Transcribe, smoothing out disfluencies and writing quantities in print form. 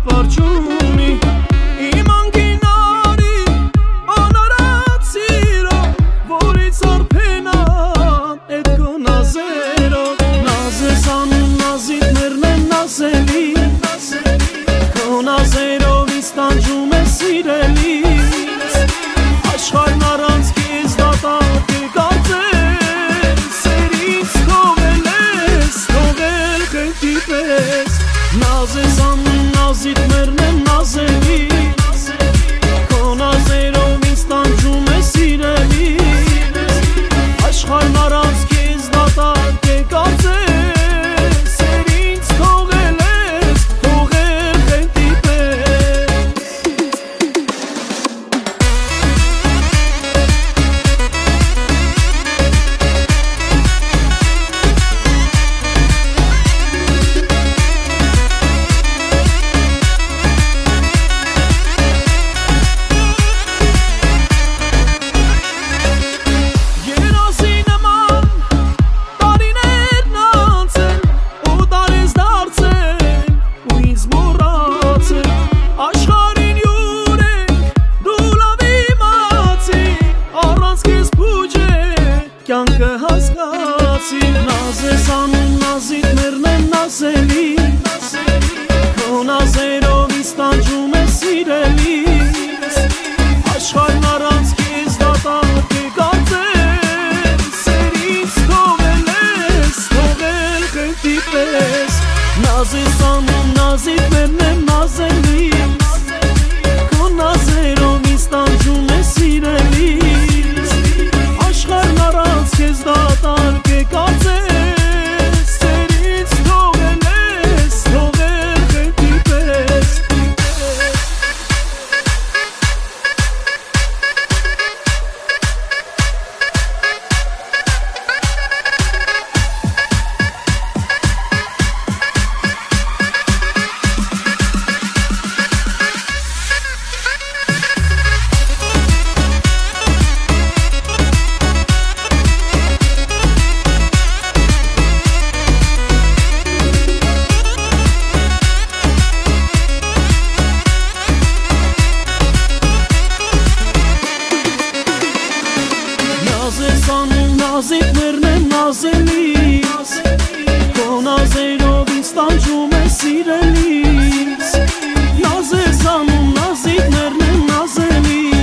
պարջունի իմ անգինարի անարած սիրո որից արփենան էդ քո նազերով նազես անում նազիկներն են նազելի քո նազերով ինձ տանջում է սիրելիս աշխարհն առանց քեզ դատարկ է կարծես սերից թողել ես թողել խելքի պես նազես անում նազիկներն են նազելի քո նազերով ինձ տանջում է սիրելիս աշխարհն առանց քեզ դատարկ է կարծես սերից թողել ես թողել խելքի պես Երազի նման տարիներն անցել ու տարես դարձել ու ինձ մոռացել աշխարհին յուր ենք դու լավ իմացի առանց քեզ փուջ է կյանքը հասկացի նազես անում նազիկներն են նազելի քո նազերով ինձ տանջում է սիրելիս աշխարհն առանց քեզ դատարկ է կարծես սերից թողել ես թողել խելքի պես նազես անում նազիկներն են նազելի քո նազերով ինձ տանջում է սիրելիս աշխարհն առանց քեզ դատարկ է կարծես սերից թողել ես թողել խելքի պես Նազես անում նազիկներն են նազելի քո նազերով ինձ տանջում է սիրելիս նազես անում նազիկներն են նազելի